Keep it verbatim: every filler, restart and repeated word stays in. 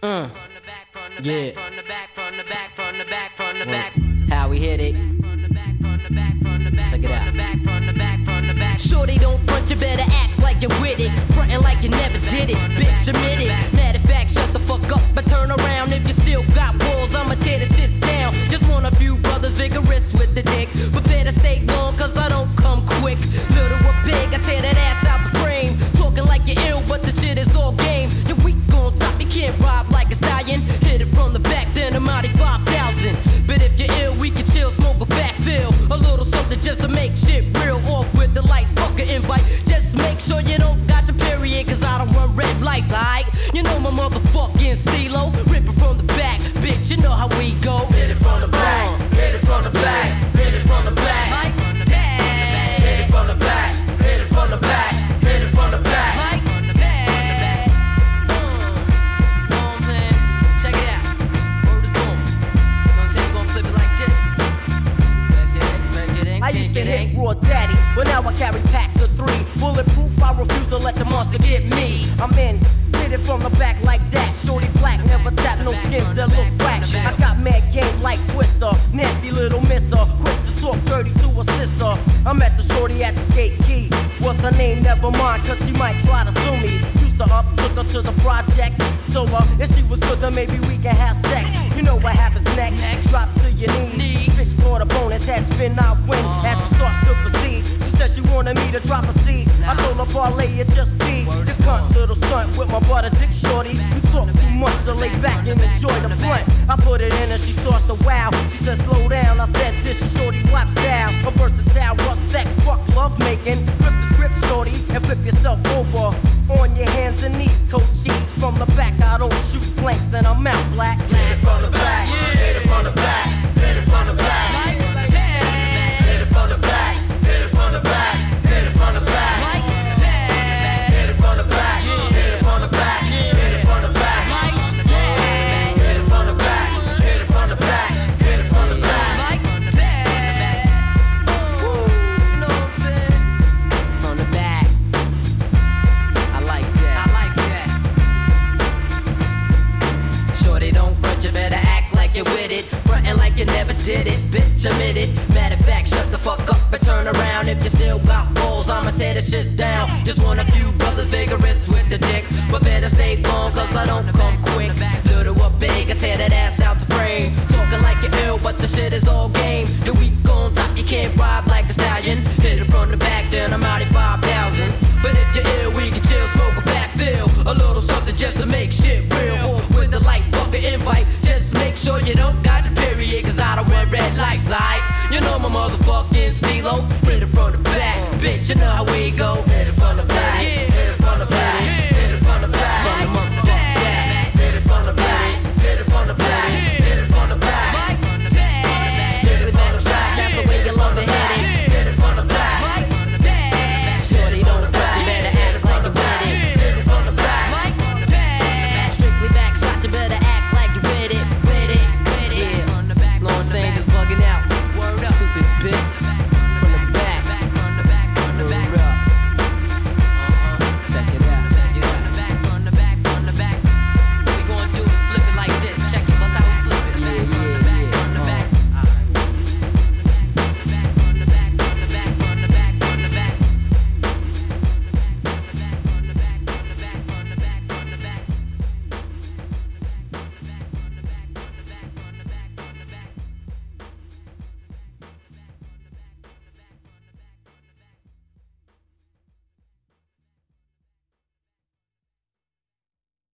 Uh, yeah. How we hit it. Check it out. Shorty, don't front, you better act like you're with it. Frontin' like you never did it, bitch, admit it. Matter of fact, shut the fuck up and turn around. If you still got balls, I'ma tear the shit down. Just want a few brothers vigorous with the dick, but better stay long, cause I don't come quick. Little or big, I tear that ass out the frame. Talking like you're ill, but the shit is all game. You're weak on top, you can't rob like a stallion. Hit it from the back, then I'm out five thousand. But if you're ill, we can chill, smoke a fat fill. A little something just to make shit real. Off with the lights, fuck an invite. Just make sure you don't got your period, cause I don't run red lights, alright? You know my motherfucking CeeLo. Rip it from the back, bitch, you know how we go. Hit it from the back, hit it from the back, hit it from the back. Like that. Hit it from the back, hit it from the back, hit it from the back. Like that. Uh, know what I'm saying? Check it out. Word is boom. You know what I'm saying? We gon' flip it like this. Back it in, back it in, I used to get it hit in. raw daddy, but now I carry packs of three. Bulletproof, I refuse to let the monster get me. I'm in, hit it from the back like that. Shorty black, never tap no skins that look whack. I got mad game like Twister, nasty little mister. Quick to talk dirty to a sister. I'm at the shorty at the skate key. What's her name? Never mind, cause she might try to sue me. Used to up, took her to the projects. So uh, if she was good, then maybe we can have sex. You know what happens next? Next. Drop to your knees. Knees. Bitch caught a bonus, head spin, I win. As she starts to proceed, she said she wanted me to drop a seed. I told her parlay it just be. Word This is cunt born. little stunt with my butter dick shorty. You talk too much, so lay back and enjoy the blunt. I put it in and she starts to wow. She said slow down, I said this is shorty, watch down. A versatile, rough sex, fuck love making. Flip the script shorty and flip yourself over. On your hands and knees, coach cheese. From the back, I don't shoot flanks and I'm out black. Hit it from the back, hit it from the back, hit it from the back. Like that. Hit it from the back, hit it from the back, hit it from the back. Like that. Hit it from the back, hit it from the back, hit it from the back. Like that. Hit it from the back, hit it from the back, hit it from the back. Like that. Woo. You know what I'm saying? From the back. I like that. I like that. Shorty, don't front, you better act like you're with it. Frontin' like you never did it, bitch, admit it. Matter of fact, shut the fuck up and turn around. If you still got balls, I'ma tear the shit down. Just want a few brothers vigorous with the dick, but better stay long, cause I don't come quick. Little or big, I tear that ass out the frame. Talking like you're ill, but the shit is all game. You're weak on top, you can't rob like the stallion. Hit it from the back, then I'm out at five thousand. But if you're ill, we can chill, smoke a fat fill. A little something just to make shit real. With the lights, fuck an invite. Just make sure you don't got your period, cause I don't wear red lights, alright? You know my motherfucking CeeLo. Hit it from the back, bitch, you know how we go.